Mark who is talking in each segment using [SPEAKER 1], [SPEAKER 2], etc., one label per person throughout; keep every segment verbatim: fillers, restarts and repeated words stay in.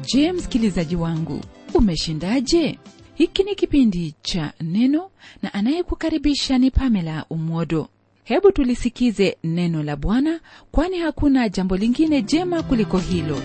[SPEAKER 1] Je, msikilizaji wangu, umeshindaje? Hiki ni kipindi cha Neno na anayekukaribisha ni Pamela Umodo. Hebu tulisikize neno la Bwana, kwani hakuna jambo lingine jema kuliko hilo.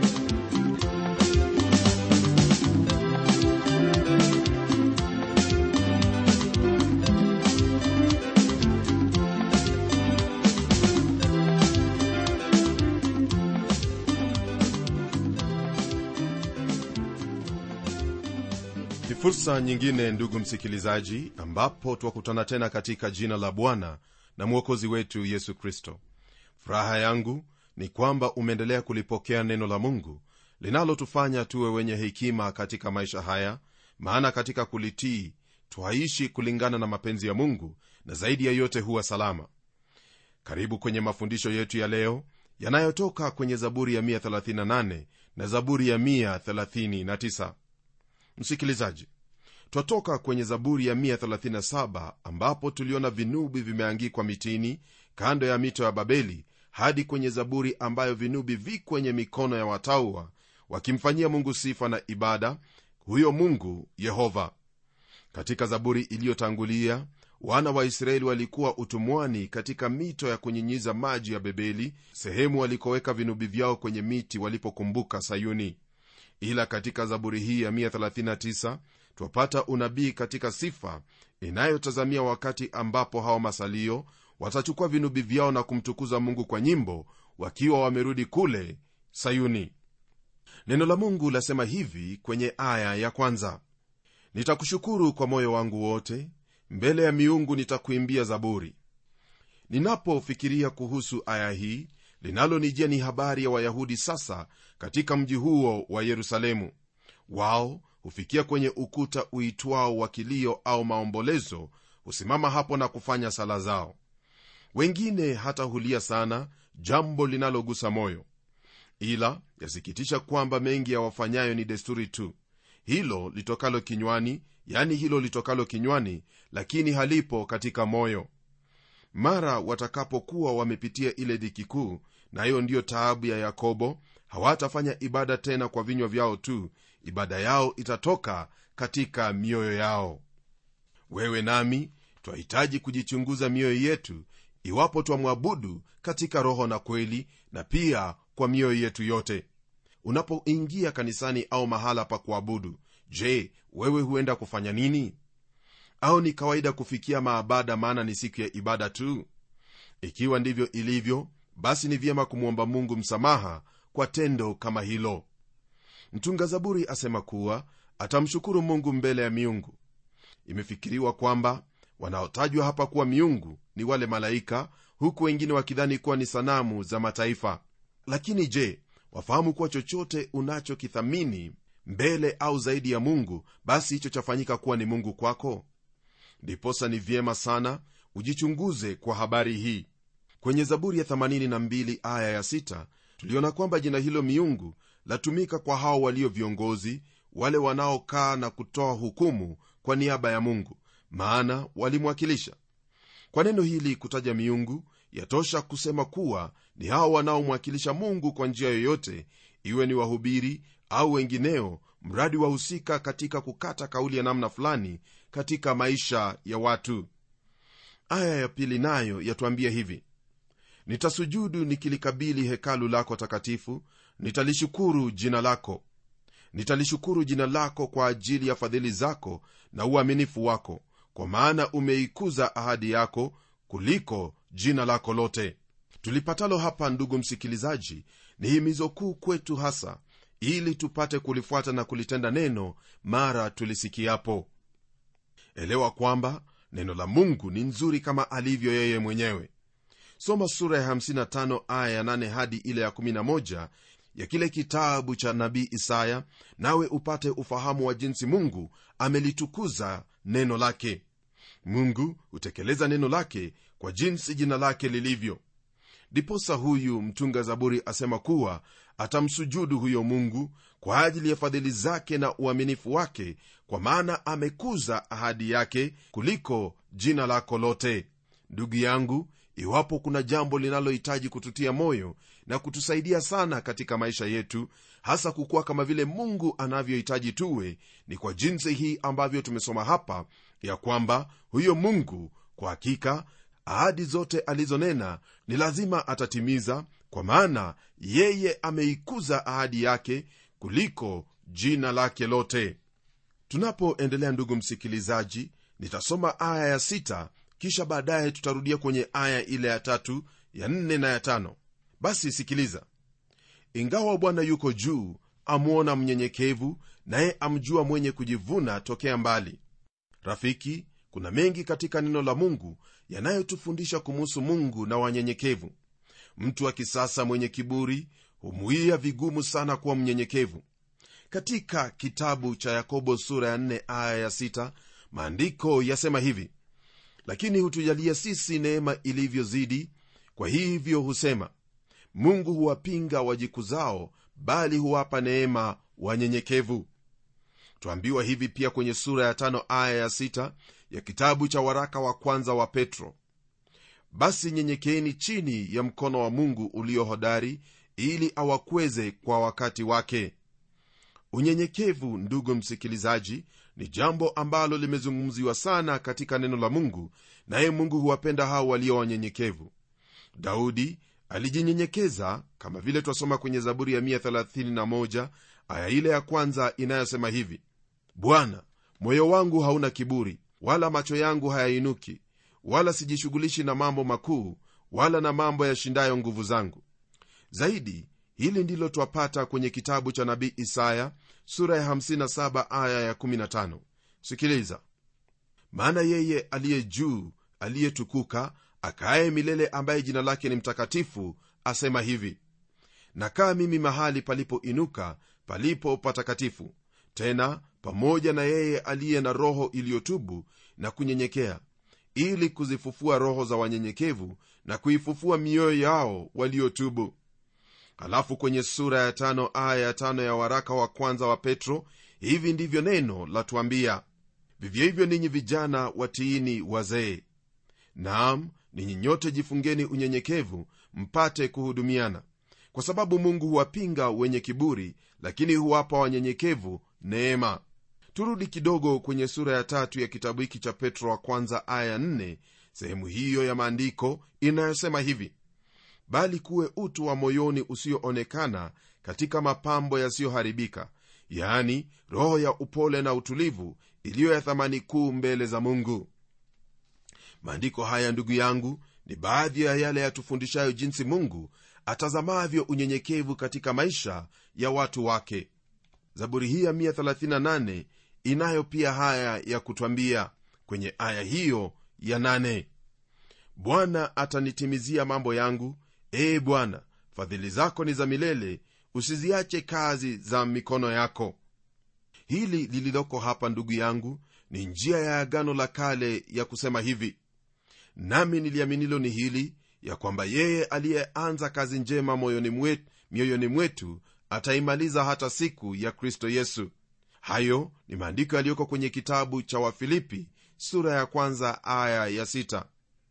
[SPEAKER 2] Fursa nyingine, ndugu msikilizaji, ambapo twakutana tena katika jina la Bwana na Mwokozi wetu Yesu Kristo. Furaha yangu ni kwamba umeendelea kulipokea neno la Mungu linalotufanya tuwe wenye hekima katika maisha haya, maana katika kulitii twaishi kulingana na mapenzi ya Mungu, na zaidi ya yote huwa salama. Karibu kwenye mafundisho yetu ya leo yanayotoka kwenye Zaburi ya mia thelathini na nane na Zaburi ya mia thelathini na tisa. Msikilizaji, twatoka kwenye Zaburi ya mia thelathini na saba ambapo tuliona vinubi vimeangikwa mitini kando ya mito ya Babeli, hadi kwenye Zaburi ambayo vinubi vi kwenye mikono ya watauwa wakimfanyia Mungu sifa na ibada, huyo Mungu Yehova. Katika Zaburi iliyotangulia, wana wa Israeli walikuwa utumwani katika mito ya kunyinyiza maji ya Babeli, sehemu walikoweka vinubi vyao kwenye miti walipokumbuka Sayuni. Ila katika Zaburi hii ya mia thelathini na tisa twapata unabii katika sifa inayotazamia wakati ambapo hao masalio watachukua vinubi vyao na kumtukuza Mungu kwa nyimbo wakiwa wamerudi kule Sayuni. Neno la Mungu lasema hivi kwenye aya ya kwanza: nitakushukuru kwa moyo wangu wote, mbele ya miungu nitakuimbia zaburi. Ninapofikiria kuhusu aya hii, linalonijia ni habari ya Wayahudi sasa katika mji huo wa Yerusalemu. Wao hufikia kwenye ukuta uitwao wa kilio au maombolezo, husimama hapo na kufanya sala zao. Wengine hata hulia sana, jambo linalogusa moyo. Ila yasikitisha kwamba mengi ya wafanyayo ni desturi tu, hilo litokalo kinywani, yani hilo litokalo kinywani, lakini halipo katika moyo. Mara watakapokuwa wamepitia ile dhiki kuu, na hiyo ndiyo taabu ya Yakobo, hawatafanya ibada tena kwa vinywa vyao tu, ibada yao itatoka katika mioyo yao. Wewe nami twahitaji kujichunguza mioyo yetu, iwapo twamwabudu katika roho na kweli, na pia kwa mioyo yetu yote. Unapoingia kanisani au mahala pa kuabudu, je, wewe huenda kufanya nini? Au ni kawaida kufikia maabada maana ni siku ya ibada tu? Ikiwa ndivyo ilivyo, basi ni vyema kumwomba Mungu msamaha kwa tendo kama hilo. Mtunga Zaburi asema kuwa atamshukuru Mungu mbele ya miungu. Imefikiriwa kwamba wanaotajwa hapa kuwa miungu ni wale malaika, huku wengine wakidhani kuwa ni sanamu za mataifa. Lakini je, wafahamu kuwa chochote unachokithamini mbele au zaidi ya Mungu, basi hicho chafanyika kuwa ni Mungu kwako? Ndiposa ni vyema sana ujichunguze kwa habari hii. Kwenye Zaburi ya themanini na mbili aya ya sita tuliona kwamba jina hilo miungu latumika kwa hao walio viongozi, wale wanaokaa na kutoa hukumu kwa niaba ya Mungu, maana walimwakilisha. Kwa neno hili kutaja miungu, yatosha kusema kuwa ni hao wanaomwakilisha Mungu kwa njia yoyote, iwe ni wahubiri au wengineo, mradi wahusika katika kukata kauli ya namna fulani katika maisha ya watu. Aya ya pili nayo yatuambia hivi: nitasujudu nikilikabili hekalu lako takatifu, nitalishukuru jina lako. Nitalishukuru jina lako kwa ajili ya fadhili zako na uaminifu wako, kwa maana umeikuza ahadi yako kuliko jina lako lote. Tulipatalo hapa, ndugu msikilizaji, ni himizo kuu kwetu, hasa ili tupate kulifuata na kulitenda neno mara tulisikiapo. Elewa kwamba neno la Mungu ni nzuri kama alivyo yeye mwenyewe. Soma sura ya hamsini na tano aya ya nane hadi ile ya kumi na moja ya kile kitabu cha nabii Isaya, nawe upate ufahamu wa jinsi Mungu amelitukuza neno lake. Mungu hutekeleza neno lake kwa jinsi jina lake lilivyo. Diposa huyu mtunga Zaburi asema kuwa atamsujudu huyo Mungu kwa ajili ya fadhili zake na uaminifu wake, kwa maana amekuza ahadi yake kuliko jina lako lote. Ndugu yangu, iwapo kuna jambo linalohitaji kututia moyo na kutusaidia sana katika maisha yetu, hasa kukua kama vile Mungu anavyohitaji tuwe, ni kwa jinsi hii ambavyo tumesoma hapa, ya kwamba huyo Mungu kwa hakika ahadi zote alizonena ni lazima atatimiza, kwa maana yeye ameikuza ahadi yake kuliko jina lake lote. Tunapoendelea, ndugu msikilizaji, nitasoma aya ya sita, kisha baadaye tutarudia kwenye aya ile ya tatu, ya nne na ya tano. Basi sikiliza. Ingawa Bwana yuko juu, amuona mnyenyekevu, naye amjua mwenye kujivuna tokea mbali. Rafiki, kuna mengi katika neno la Mungu yanayotufundisha kumuhusu Mungu na wanyenyekevu. Mtu wa kisasa mwenye kiburi humuia vigumu sana kuwa mnyenyekevu. Katika kitabu cha Yakobo sura ya nne aya ya sita, maandiko yasema hivi: lakini hutujalia sisi neema ilivyozidi, kwa hivyo husema, Mungu huwapinga wajikuzao, bali huwapa neema wanyenyekevu. Tuambiwa hivi pia kwenye sura ya tano aya ya sita ya kitabu cha waraka wa kwanza wa Petro: basi nyenyekeeni chini ya mkono wa Mungu ulio hodari, ili awakweze kwa wakati wake. Unyenyekevu, ndugu msikilizaji, ni jambo ambalo limezungumziwa sana katika neno la Mungu, naye Mungu huwapenda hao walio wanyenyekevu. Daudi alijinyenyekeza, kama vile twasoma kwenye Zaburi ya mia thelathini na moja aya ile ya kwanza inayosema hivi: Bwana, moyo wangu hauna kiburi, wala macho yangu hayainuki, wala sijishughulishi na mambo makuu, wala na mambo yashindayo nguvu zangu. Zaidi, hili ndilo twapata kwenye kitabu cha nabii Isaya sura ya hamsini na saba aya ya kumi na tano. Sikiliza: maana yeye aliye juu, aliyetukuka, akaye milele, ambaye jina lake ni mtakatifu, asema hivi: nakaa mimi mahali palipoinuka, palipo patakatifu, tena pamoja na yeye aliye na roho iliyotubu na kunyenyekea, ili kuzifufua roho za wanyenyekevu na kuifufua mioyo yao waliotubu. Halafu kwenye sura ya tano aya ya tano ya waraka wa kwanza wa Petro, hivi ndivyo neno latuambia: vivyo hivyo ninyi vijana watiini wazee. Naam, ninyi nyote jifungeni unyenyekevu, mpate kuhudumiana, kwa sababu Mungu huwapinga wenye kiburi, lakini huwapa wanyenyekevu neema. Turudi kidogo kwenye sura ya tatu ya kitabu hiki cha Petro wa kwanza aya ya nne, sehemu hiyo ya maandiko inayosema hivi: bali kuwe utu wa moyoni usioonekana katika mapambo yasiyoharibika, yaani roho ya upole na utulivu, iliyo ya thamani kuu mbele za Mungu. Maandiko haya, ndugu yangu, ni baadhi ya yale yatufundishayo jinsi Mungu atazamavyo unyenyekevu katika maisha ya watu wake. Zaburi hii ya mia thelathini na nane inayo pia haya ya kutwambia kwenye aya hiyo ya nane: Bwana atanitimizia mambo yangu, ee Bwana, fadhili zako ni za milele, usiziache kazi za mikono yako. Hili lililoko hapa, ndugu yangu, ni njia ya agano la kale ya kusema hivi: nami niliaminilo ni hili, ya kwamba yeye aliyeanza kazi njema moyoni mwetu, mioyoni mwetu ataimaliza hata siku ya Kristo Yesu. Hayo ni maandiko yaliyoko kwenye kitabu cha Wafilipi sura ya kwanza aya ya sita.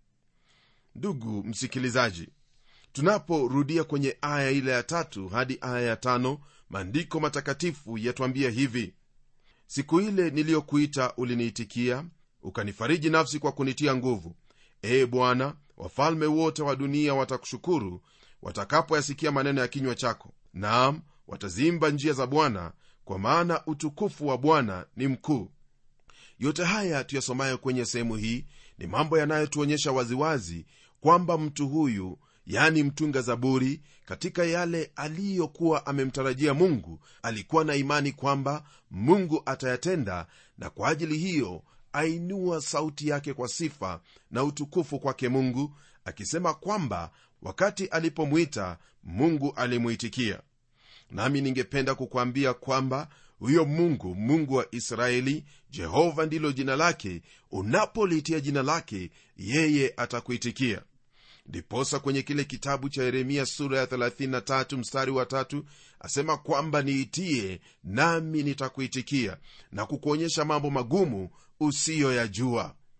[SPEAKER 2] Ndugu msikilizaji, tunaporudia kwenye aya ile ya tatu hadi aya ya tano, maandiko matakatifu yatuambia hivi: siku ile niliyokuita uliniitikia, ukanifariji nafsi kwa kunitia nguvu. Ee Bwana, wafalme wote wa dunia watakushukuru watakapoyasikia maneno ya kinywa chako. Naam, watazimba njia za Bwana, kwa maana utukufu wa Bwana ni mkuu. Yote haya tuyasomayo kwenye sehemu hii ni mambo yanayotuonyesha waziwazi kwamba mtu huyu, yani mtunga zaburi, katika yale aliyokuwa amemtarajia Mungu, alikuwa na imani kwamba Mungu atayatenda, na kwa ajili hiyo ainua sauti yake kwa sifa na utukufu kwake Mungu, akisema kwamba wakati alipomwita Mungu alimuitikia. Nami ningependa kukwambia kwamba huyo Mungu, Mungu wa Israeli, Jehova ndilo jina lake, unapoliitia jina lake yeye atakuitikia. Ndiposa kwenye kile kitabu cha Yeremia sura ya thelathini na tatu mstari wa tatu asema kwamba niitie nami nitakuitikia na kukuonyesha mambo magumu usiyoyajua.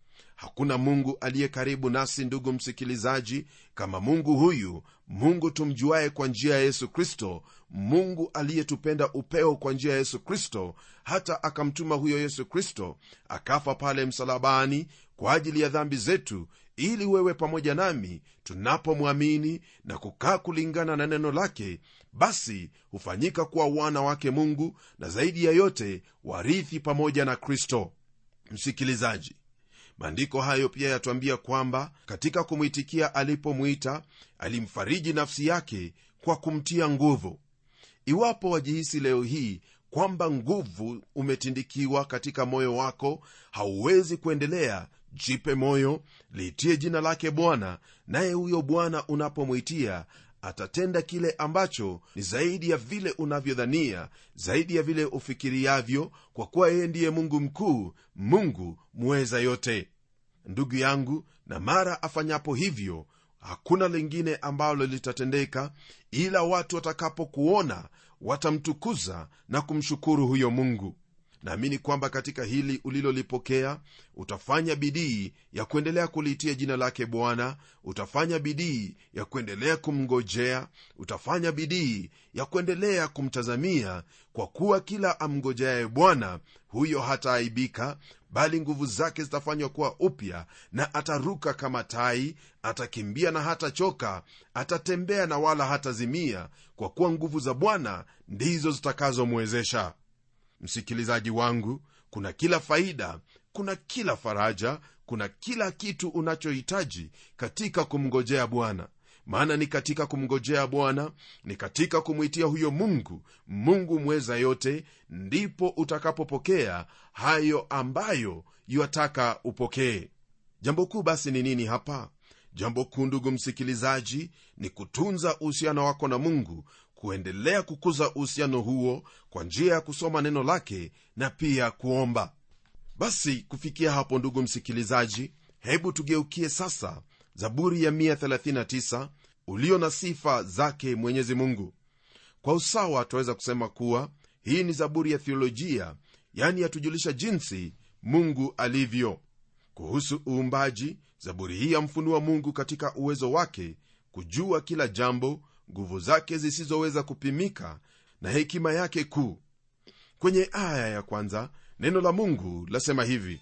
[SPEAKER 2] Hakuna Mungu aliye karibu nasi, ndugu msikilizaji, kama Mungu huyu, Mungu tumjuaye kwa njia ya Yesu Kristo, Mungu aliyetupenda upeo kwa njia ya Yesu Kristo, hata akamtuma huyo Yesu Kristo akafa pale msalabani kwa ajili ya dhambi zetu, ili wewe pamoja nami tunapomwamini na kukaa kulingana na neno lake, basi hufanyika kuwa wana wake Mungu, na zaidi ya yote warithi pamoja na Kristo. Msikilizaji, maandiko hayo pia yatuambia kwamba katika kumwitikia alipomwita, alimfariji nafsi yake kwa kumtia nguvu. Iwapo wajihisi leo hii kwamba nguvu umetindikiwa katika moyo wako, hauwezi kuendelea, jipe moyo, liitie jina lake Bwana, naye huyo Bwana unapomwitia atatenda kile ambacho ni zaidi ya vile unavyodhania, zaidi ya vile ufikiriavyo, kwa kuwa yeye ndiye Mungu mkuu, Mungu muweza yote. Ndugu yangu, na mara afanyapo hivyo, hakuna lingine ambalo litatendeka ila watu watakapokuona watamtukuza na kumshukuru huyo Mungu. Naamini kwamba katika hili ulilolipokea utafanya bidii ya kuendelea kuliitia jina lake Bwana, utafanya bidii ya kuendelea kumngojea, utafanya bidii ya kuendelea kumtazamia, kwa kuwa kila amngojaye Bwana huyo hataaibika, bali nguvu zake zitafanywa kuwa upya, na ataruka kama tai, atakimbia na hatachoka, atatembea na wala hatazimia, kwa kuwa nguvu za Bwana ndizo zitakazomwezesha. Msikilizaji wangu, kuna kila faida, kuna kila faraja, kuna kila kitu unachohitaji katika kumngojea Bwana. Maana ni katika kumngojea Bwana, ni katika kumwitia huyo Mungu, Mungu mweza yote, ndipo utakapopokea hayo ambayo yuataka upokee. Jambo kuu basi ni nini hapa? Jambo kuu, ndugu msikilizaji, ni kutunza uhusiano wako na Mungu, kuendelea kukuza uhusiano huo kwa njia ya kusoma neno lake na pia kuomba. Basi kufikia hapo, ndugu msikilizaji, hebu tugeukie sasa Zaburi ya mia thelathini na tisa ulio na sifa zake Mwenyezi Mungu. Kwa usawa tuweza kusema kuwa hii ni zaburi ya theolojia, yani yatujulisha jinsi Mungu alivyo. Kuhusu uumbaji, zaburi hii yamfunua Mungu katika uwezo wake, kujua kila jambo, nguvu zake zisizoweza kupimika na hekima yake kuu. Kwenye aya ya kwanza neno la Mungu lasema hivi: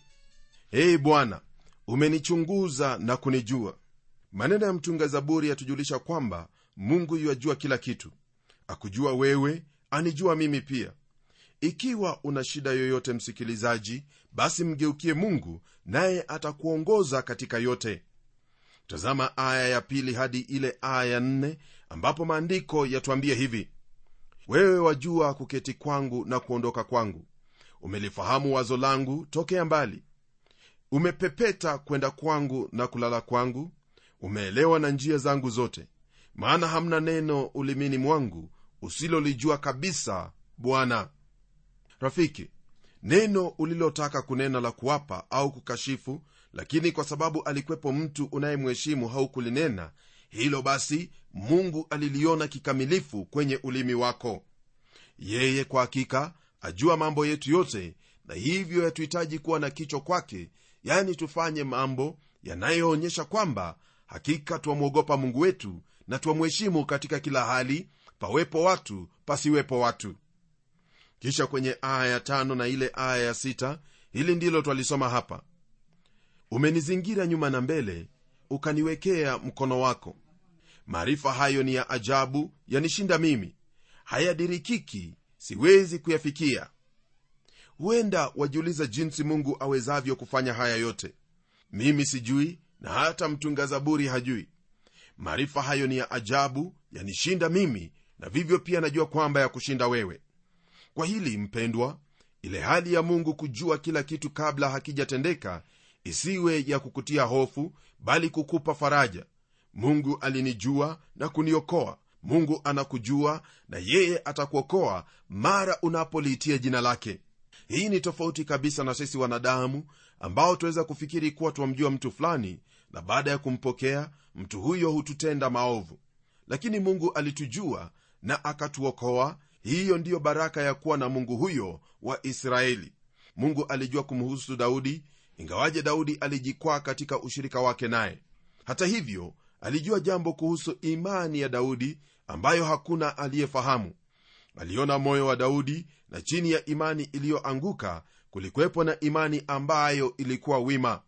[SPEAKER 2] Ee Bwana, umenichunguza na kunijua. Maneno ya mtunga zaburi yatujulisha kwamba Mungu yajua kila kitu. Akujua wewe, anijua mimi pia. Ikiwa una shida yoyote msikilizaji, basi mgeukie Mungu, naye atakuongoza katika yote. Tazama aya ya pili hadi ile aya ya nne, ambapo maandiko yatuambia hivi: Wewe wajua kuketi kwangu na kuondoka kwangu, umelifahamu wazo langu tokea mbali. Umepepeta kwenda kwangu na kulala kwangu, umeelewa na njia zangu zote. Maana hamna neno ulimini mwangu usilolijua kabisa, Bwana. Rafiki, neno ulilotaka kunena la kuwapa au kukashifu, lakini kwa sababu alikwepo mtu unayemheshimu haukulinena, hilo basi Mungu aliliona kikamilifu kwenye ulimi wako. Yeye kwa hakika ajua mambo yetu yote, na hivyo yatuhitaji kuwa na kicho kwake, yani tufanye mambo yanayoonyesha kwamba hakika twamwogopa Mungu wetu na twamheshimu katika kila hali, pawepo watu pasiwepo watu. Kisha kwenye aya ya tano na ile aya ya sita, hili ndilo twalisoma hapa: Umenizingira nyuma na mbele, ukaniwekea mkono wako. Maarifa hayo ni ya ajabu, yanishinda mimi, hayadirikiki, siwezi kuyafikia. Huenda wajiuliza jinsi Mungu awezavyo kufanya haya yote. Mimi sijui, na hata mtunga zaburi hajui. Maarifa hayo ni ya ajabu, yanishinda mimi, na vivyo pia najua kwamba ya kushinda wewe. Kwa hili mpendwa, ile hali ya Mungu kujua kila kitu kabla hakijatendeka isiwe ya kukutia hofu, bali kukupa faraja. Mungu alinijua na kuniokoa. Mungu anakujua na yeye atakuokoa mara unapoliitia jina lake. Hii ni tofauti kabisa na sisi wanadamu ambao tuweza kufikiri kuwa tuamjua mtu fulani, na baada ya kumpokea mtu huyo hututenda maovu. Lakini Mungu alitujua na akatuokoa. Hiyo ndiyo baraka ya kuwa na Mungu huyo wa Israeli. Mungu alijua kumhusu Daudi, ingawaje Daudi alijikwaa katika ushirika wake naye. Hata hivyo, alijua jambo kuhusu imani ya Daudi ambayo hakuna aliyefahamu. Aliona moyo wa Daudi, na chini ya imani iliyoanguka kulikuwepo na imani ambayo ilikuwa wima.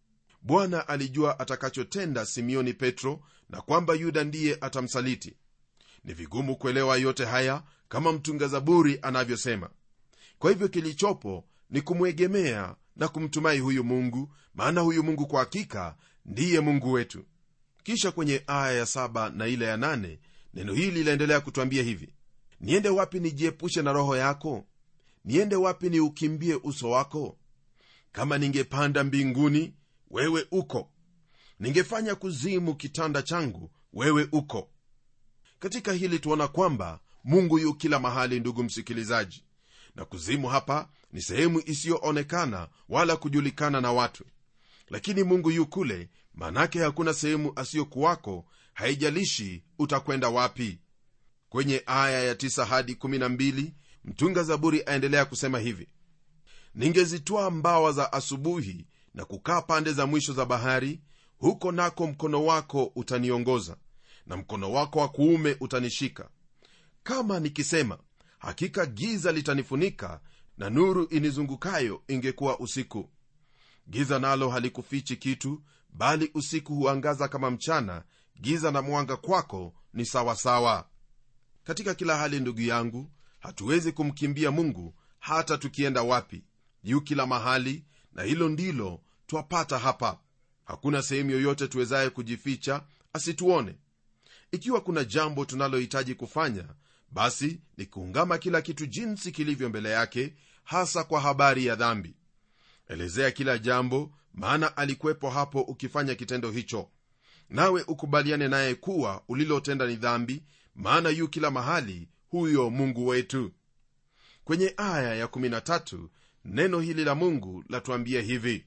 [SPEAKER 2] Bwana alijua atakachotenda Simioni Petro, na kwamba Yuda ndiye atamsaliti. Ni vigumu kuelewa yote haya kama mtunga zaburi anavyosema. Kwa hivyo kilichopo ni kumwegemea na kumtumai huyu Mungu, maana huyu Mungu kwa hakika ndiye Mungu wetu. Kisha kwenye aya ya saba na ile ya nane, neno hili linaendelea kutuambia hivi: niende wapi nijiepushe na roho yako? Niende wapi niukimbie uso wako? Kama ningepanda mbinguni, wewe uko; ningefanya kuzimu kitanda changu, wewe uko. Katika hili tuona kwamba Mungu yu kila mahali, ndugu msikilizaji, na kuzimu hapa ni sehemu isiyoonekana wala kujulikana na watu, lakini Mungu yu kule, manake hakuna sehemu asiyokuwako, haijalishi utakwenda wapi. Kwenye aya ya tisa hadi kumi na mbili, mtunga zaburi aendelea kusema hivi: ningezitwaa mbawa za asubuhi na kukaa pande za mwisho za bahari, huko nako mkono wako utaniongoza, na mkono wako wa kuume utanishika. Kama nikisema, hakika giza litanifunika, na nuru inizungukayo ingekuwa usiku. Giza nalo halikufichi kitu, bali usiku huangaza kama mchana, giza na mwanga kwako ni sawa sawa. Katika kila hali, ndugu yangu, hatuwezi kumkimbia Mungu hata tukienda wapi. Yu kila mahali, na hilo ndilo twapata hapa. Hakuna sehemu yoyote tuwezaye kujificha asituone. Ikiwa kuna jambo tunalohitaji kufanya, basi ni kuungama kila kitu jinsi kilivyo mbele yake, hasa kwa habari ya dhambi. Elezea kila jambo, maana alikuwepo hapo ukifanya kitendo hicho, nawe ukubaliane naye kuwa ulilotenda ni dhambi, maana yu kila mahali huyo Mungu wetu. Kwenye aya ya kumi na tatu, neno hili la Mungu latuambia hivi: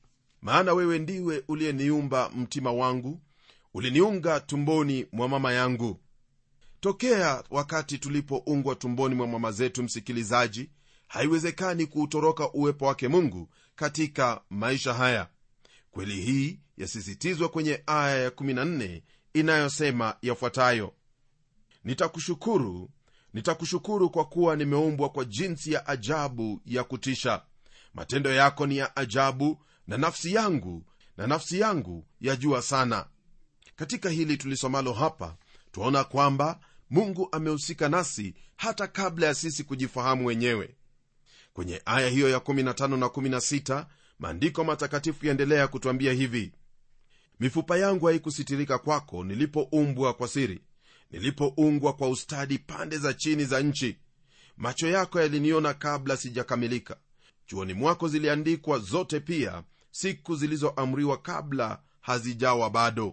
[SPEAKER 2] maana wewe ndiwe uliyeniumba mtima wangu, uliniunga tumboni mwa mama yangu. Tokea wakati tulipoungwa tumboni mwa mama zetu, msikilizaji, haiwezekani kuutoroka uwepo wake Mungu katika maisha haya. Kweli hii yasisitizwa kwenye aya ya kumi na nne inayosema yafuatayo: nitakushukuru, nitakushukuru kwa kuwa nimeumbwa kwa jinsi ya ajabu ya kutisha. Matendo yako ni ya ajabu, na nafsi yangu na nafsi yangu yajua sana. Katika hili tulisomalo hapa, tuona kwamba Mungu amehusika nasi hata kabla ya sisi kujifahamu wenyewe. Kwenye aya hiyo ya kumi na tano na kumi na sita, maandiko matakatifu yaendelea kutuambia hivi: mifupa yangu haikusitirika kwako nilipoumbwa kwa siri, nilipoungwa kwa ustadi pande za chini za nchi. Macho yako yaliniona kabla sijakamilika, chuoni mwako ziliandikwa zote pia, siku zilizoamriwa kabla hazijawa bado.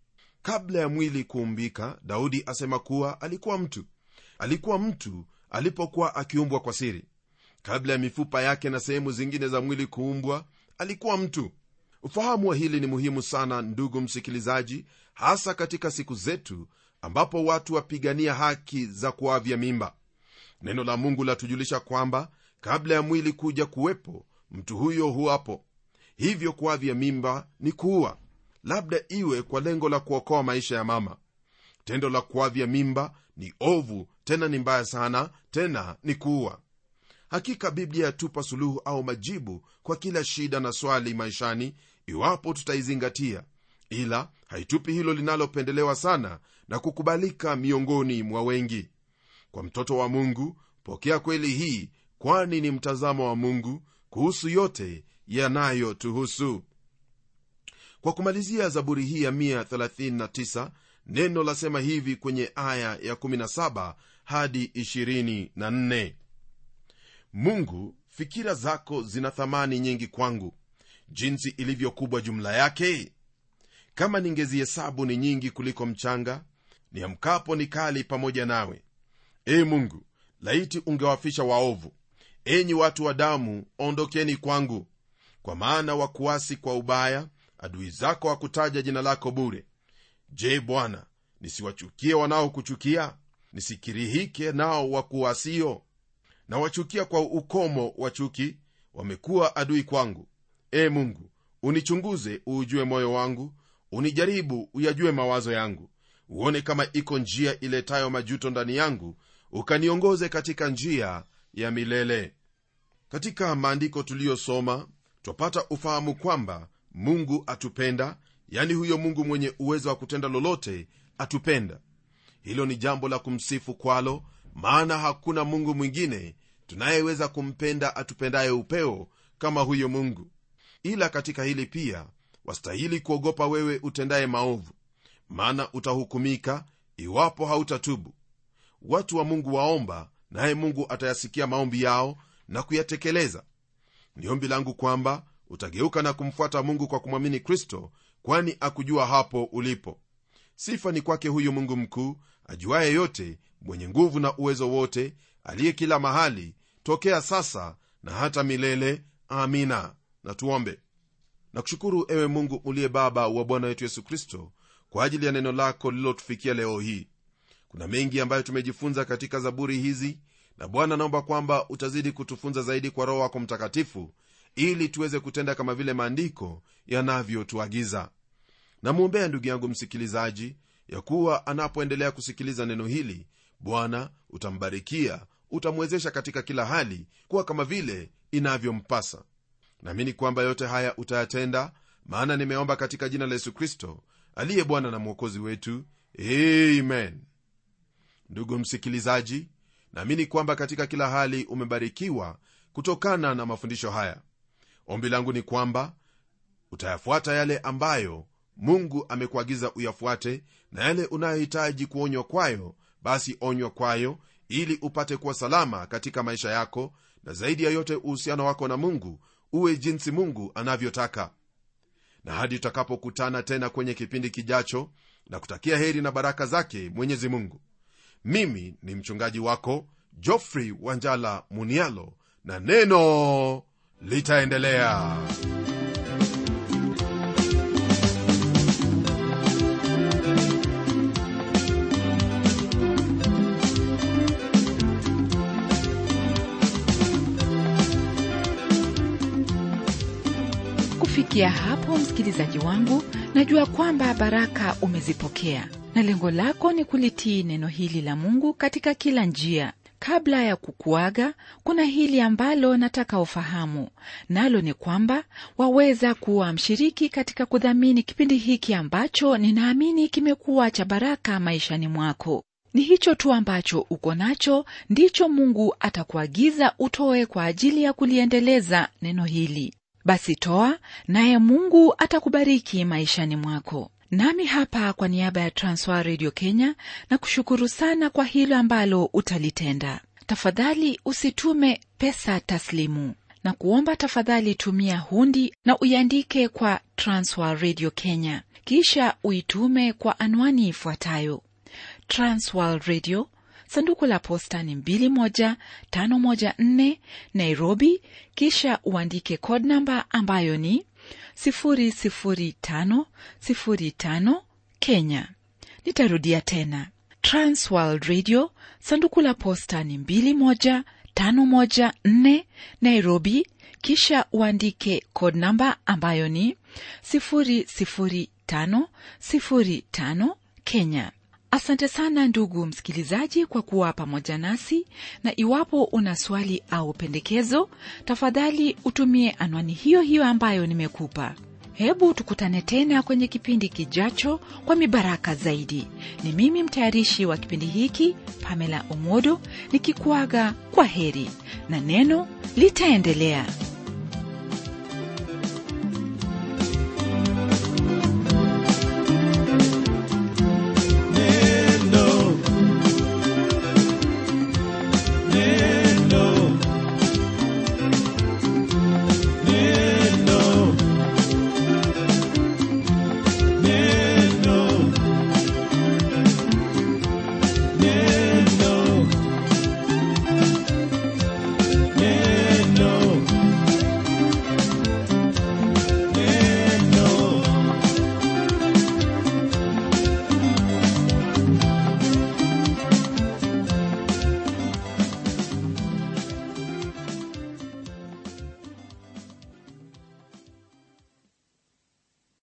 [SPEAKER 2] Kabla ya mwili kuumbika, Daudi asema kuwa alikuwa mtu. Alikuwa mtu alipokuwa akiumbwa kwa siri. Kabla ya mifupa yake na sehemu zingine za mwili kuumbwa, alikuwa mtu. Ufahamu wa hili ni muhimu sana, ndugu msikilizaji, hasa katika siku zetu ambapo watu wapigania haki za kuavya mimba. Neno la Mungu latujulisha kwamba kabla ya mwili kuja kuwepo, mtu huyo huwapo. Hivyo kuavya mimba ni kuua, labda iwe kwa lengo la kuokoa maisha ya mama. Tendo la kuavya mimba ni ovu, tena ni mbaya sana, tena ni kuua. Hakika Biblia yatupa suluhu au majibu kwa kila shida na swali maishani, iwapo tutaizingatia, ila haitupi hilo linalopendelewa sana na kukubalika miongoni mwa wengi. Kwa mtoto wa Mungu, pokea kweli hii, kwani ni mtazamo wa Mungu kuhusu yote yanayotuhusu. Kwa kumalizia zaburi hii ya mia thelathini na tisa, neno lasema hivi kwenye aya ya kumi na saba hadi ishirini na nne: Mungu, fikira zako zina thamani nyingi kwangu, jinsi ilivyo kubwa jumla yake. Kama ningezihesabu ni nyingi kuliko mchanga, niamkapo ni kali pamoja nawe. Ee Mungu, laiti ungewafisha waovu. Enyi watu wa damu, ondokeni kwangu, kwa maana wakuasi kwa ubaya, adui zako wakutaja jina lako bure. Je, Bwana, nisiwachukie wanaokuchukia? Nisikirihike nao wakuasio? Na wachukia kwa ukomo wa chuki, wamekuwa adui kwangu. E Mungu, unichunguze uujue moyo wangu, unijaribu uyajue mawazo yangu, uone kama iko njia iletayo majuto ndani yangu, ukaniongoze katika njia ya milele. Katika maandiko tuliyosoma twapata ufahamu kwamba Mungu atupenda, yani huyo Mungu mwenye uwezo wa kutenda lolote atupenda. Hilo ni jambo la kumsifu kwalo, maana hakuna Mungu mwingine tunayeweza kumpenda atupendaye upeo kama huyo Mungu. Ila katika hili pia wastahili kuogopa wewe utendaye maovu, maana utahukumika iwapo hautatubu. Watu wa Mungu waomba, naye Mungu atayasikia maombi yao na kuyatekeleza. Ni ombi langu kwamba utageuka na kumfuata Mungu kwa kumwamini Kristo, kwani akujua hapo ulipo. Sifa ni kwake huyu Mungu mkuu, ajuaye yote, mwenye nguvu na uwezo wote, aliye kila mahali, tokea sasa na hata milele. Amina. Na tuombe. Na kushukuru ewe Mungu uliye Baba wa Bwana wetu Yesu Kristo, kwa ajili ya neno lako lililotufikia leo hii. Kuna mengi ambayo tumejifunza katika zaburi hizi, na Bwana naomba kwamba utazidi kutufunza zaidi kwa Roho wako Mtakatifu, ili tuweze kutenda kama vile maandiko yanavyotuagiza. Namuombea ndugu yangu msikilizaji, ya kuwa anapoendelea kusikiliza neno hili, Bwana utambarikia, utamwezesha katika kila hali kuwa kama vile inavyompasa. Naamini kwamba yote haya utayatenda, maana nimeomba katika jina la Yesu Kristo, aliye Bwana na Mwokozi wetu. Amen. Ndugu msikilizaji, naamini kwamba katika kila hali umebarikiwa kutokana na mafundisho haya. Ombi langu ni kwamba utayafuata yale ambayo Mungu amekuagiza uyafuate, na yale unayohitaji kuonywa kwayo, basi onywa kwayo, ili upate kuwa salama katika maisha yako, na zaidi ya yote uhusiano wako na Mungu uwe jinsi Mungu anavyotaka. Na hadi tutakapokutana tena kwenye kipindi kijacho, na kutakia heri na baraka zake Mwenyezi Mungu. Mimi ni mchungaji wako Geoffrey Wanjala Munialo, na neno litaendelea.
[SPEAKER 1] Kufikia hapo, msikilizaji wangu, najua kwamba baraka umezipokea, na lengo lako ni kulitii neno hili la Mungu katika kila njia. Kabla ya kukuaga, kuna hili ambalo nataka ufahamu, nalo ni kwamba waweza kuwa mshiriki katika kudhamini kipindi hiki ambacho ninaamini kimekuwa cha baraka maishani mwako. Ni hicho tu ambacho uko nacho ndicho Mungu atakuagiza utoe kwa ajili ya kuliendeleza neno hili. Basi toa, naye Mungu atakubariki maishani mwako. Nami hapa kwa niaba ya Transworld Radio Kenya na kushukuru sana kwa hilo ambalo utalitenda. Tafadhali usitume pesa taslimu, na kuomba tafadhali tumia hundi na uiandike kwa Transworld Radio Kenya, kisha uitume kwa anwani ifuatayo: Transworld Radio, sanduku la posta ni mbili moja tano moja nne, Nairobi, kisha uandike code number ambayo ni sifuri sifuri tano sifuri tano, Kenya. Nitarudia tena: Transworld Radio, sanduku la posta ni mbili moja tano moja nne, Nairobi, kisha uandike code number ambayo ni sifuri sifuri tano sifuri tano, Kenya. Asante sana ndugu msikilizaji kwa kuwa pamoja nasi, na iwapo una swali au pendekezo, tafadhali utumie anwani hiyo hiyo ambayo nimekupa. Hebu tukutane tena kwenye kipindi kijacho kwa mibaraka zaidi. Ni mimi mtayarishi wa kipindi hiki, Pamela Omodo, nikikuaga kwa heri, na neno litaendelea.